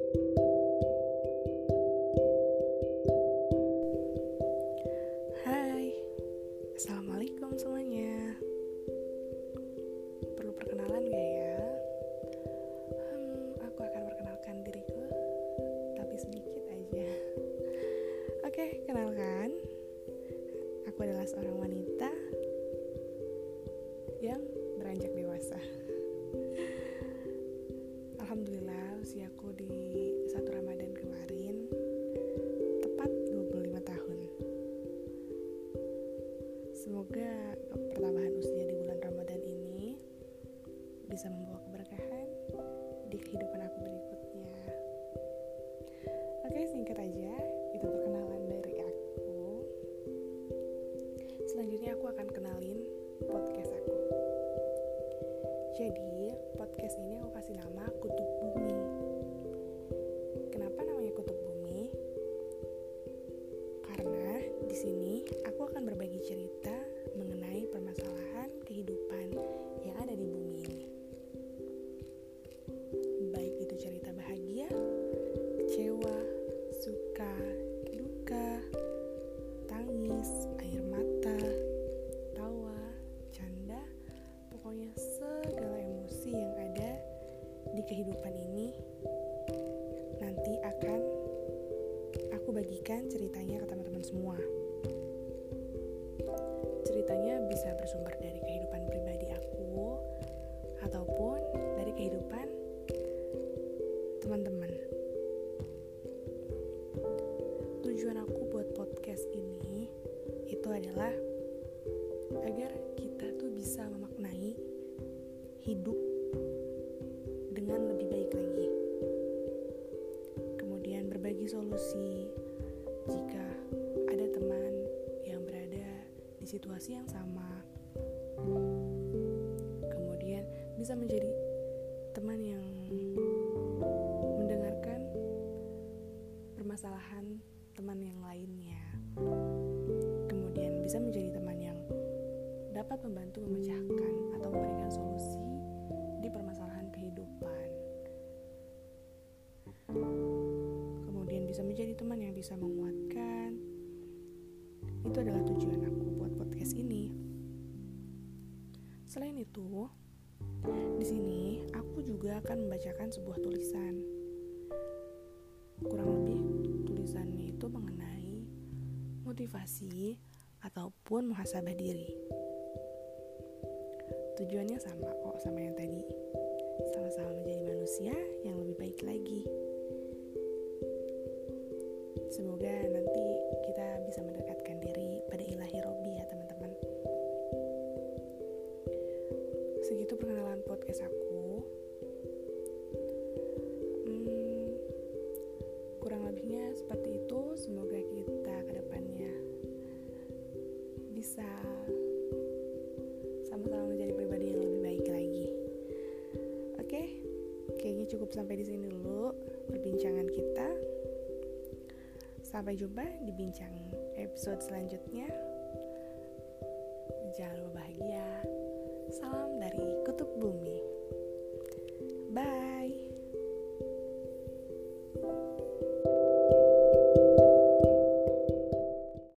Hai, Assalamualaikum semuanya. Perlu perkenalan gak ya? Aku akan perkenalkan diriku, tapi sedikit aja. Oke, kenalkan. Aku adalah seorang wanita yang beranjak dewasa. Alhamdulillah, usiaku di 1 Ramadan kemarin tepat 25 tahun. Semoga pertambahan usia di bulan Ramadan ini bisa membawa keberkahan di kehidupan aku berikutnya. Oke, singkat aja, itu perkenalan dari aku. Selanjutnya aku akan kenalin podcast aku. Jadi, podcast ini aku kasih nama Kutub Bumi. Kenapa namanya Kutub Bumi? Karena di sini aku akan berbagi cerita mengenai permasalahan kehidupan yang ada di bumi ini. Baik itu cerita bahagia, kecewa, suka, duka, tangis, air mata, tawa, canda, pokoknya segala emosi yang ada di kehidupan ini nanti akan aku bagikan ceritanya ke teman-teman semua. Ceritanya bisa bersumber dari kehidupan pribadi aku ataupun dari kehidupan teman-teman. Tujuan aku buat podcast ini itu adalah agar kita tuh bisa memaknai hidup dengan lebih baik lagi. Kemudian berbagi solusi jika ada teman yang berada di situasi yang sama. Kemudian bisa menjadi teman yang mendengarkan permasalahan teman yang lainnya. Kemudian bisa menjadi teman yang dapat membantu memecahkan atau memberikan solusi di permasalahan kehidupan. Kemudian bisa menjadi teman yang bisa menguatkan. Itu adalah tujuan aku buat podcast ini. Selain itu, di sini aku juga akan membacakan sebuah tulisan. Kurang lebih tulisannya itu mengenai motivasi ataupun muhasabah diri. Tujuannya sama kok sama yang tadi. Sama-sama menjadi manusia yang lebih baik lagi. Semoga nanti kita bisa mendekatkan diri pada ilahi Robbi ya teman-teman. Segitu perkenalan podcast aku. Kurang lebihnya seperti itu. Semoga kita ke depannya bisa sama-sama menjadi pribadi yang lebih baik lagi. Oke, kayaknya cukup sampai di sini dulu perbincangan kita. Sampai jumpa di bincang episode selanjutnya.